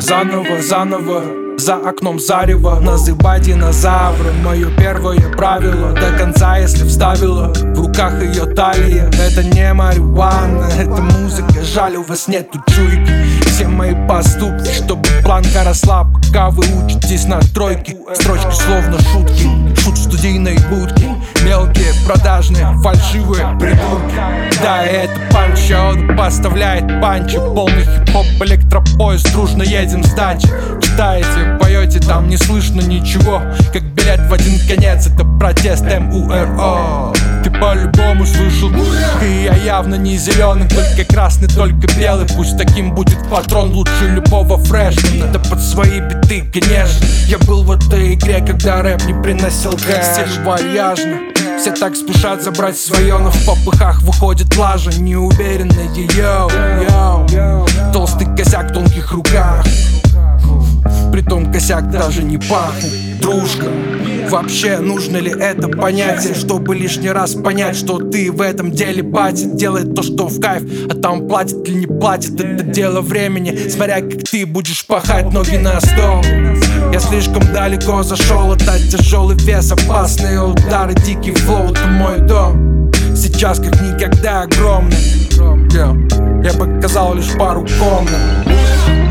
Заново, за окном зарево. Называй динозавры, мое первое правило. До конца, если вставила в руках ее талия. Это не марихуана, это музыка. Жаль, у вас нету чуйки. Все мои поступки, чтобы планка росла, пока вы учитесь на тройке. Строчки словно шутки, шут в студийной будке. Мелкие, продажные, фальшивые придурки. Да, это панчо, он поставляет панчи. Полный хип-хоп, электропоезд, дружно едем с дачи. Читаете, поете, там не слышно ничего. Как билет в один конец, это протест МУРО. Ты по-любому слышал, и я явно не зеленый, только красный, только белый. Пусть таким будет патрон лучше любого фрешмена. Да под свои биты, конечно. Я был в этой игре, когда рэп не приносил кэш. Стиль вальяжный, все так спешат забрать свое, но в попыхах выходит лажа неуверенная. Йоу, толстый косяк в тонких руках, притом косяк даже не пахнет. Дружка, вообще нужно ли это понятие, чтобы лишний раз понять, что ты в этом деле батит. Делает то, что в кайф, а там платит или не платит, это дело времени. Смотря как ты будешь пахать, ноги на стол. Я слишком далеко зашел, это тяжелый вес, опасные удары, дикий флоу, это мой дом. Сейчас как никогда огромный. Я показал лишь пару комнат.